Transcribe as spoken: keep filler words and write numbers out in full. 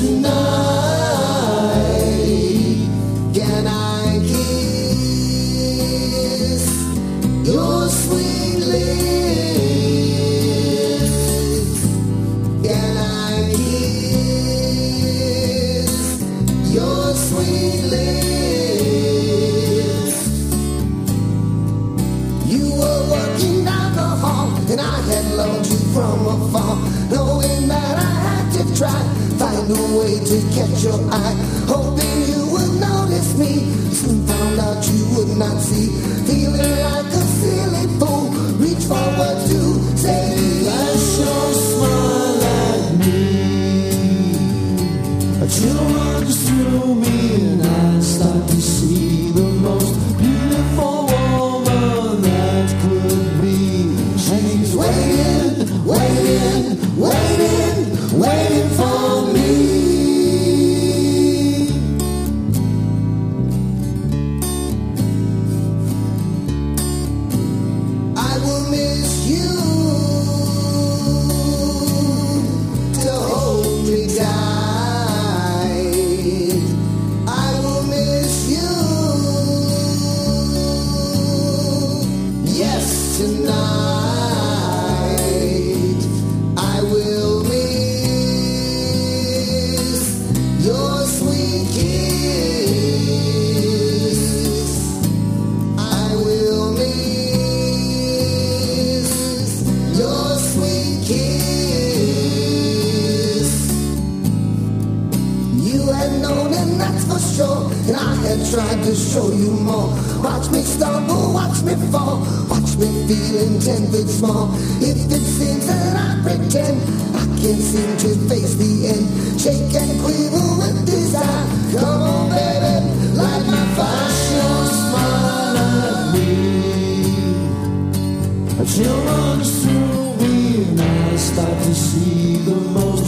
tonight. Can I kiss your sweet lips? Can I kiss your sweet lips? You were working down the hall, and I had loved you from afar, knowing that I had to try, find a way to catch your eye, hoping you would notice me. Soon found out you would not see, feeling like a silly fool, reach forward to say, flash your smile at me. A chill runs through me, and I start to see the most beautiful woman that could be. She's waiting, waiting, waiting, waiting for me. I will miss you to hold me tight. I will miss you, yes, tonight. I will miss your sweet kiss. I will miss your sweet kiss. You had known, and that's for sure, and I had tried to show you more. Watch me stumble, watch me fall, watch me feeling ten feet small. If it seems that I pretend, I can't seem to face the end. Shake and quiver with desire. Come on, baby, light my fire. Your smile at me. A chill runs through me, and I start to see the most